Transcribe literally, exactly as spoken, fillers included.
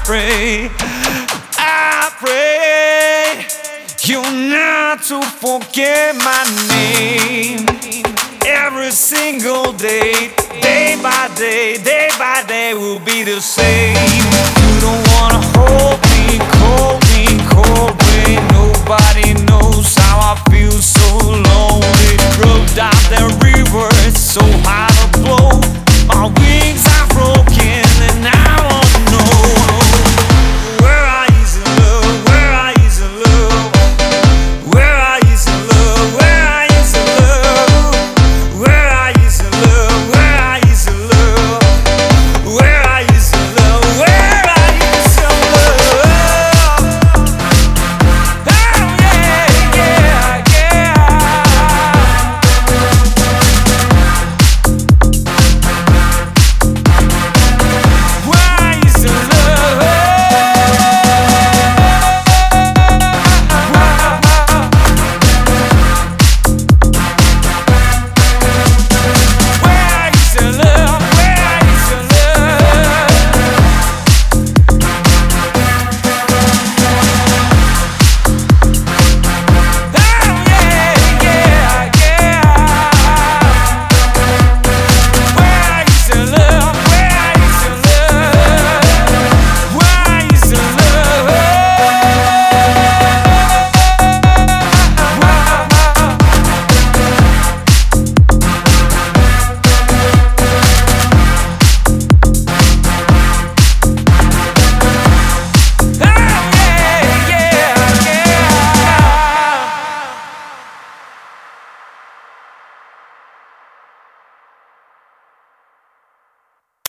pray, I pray you not to forget my name. Every single day, day by day, day by day will be the same. You don't wanna hold me, cold me, cold way. Nobody knows how I feel so lonely. Rubbed out the river, it's so high.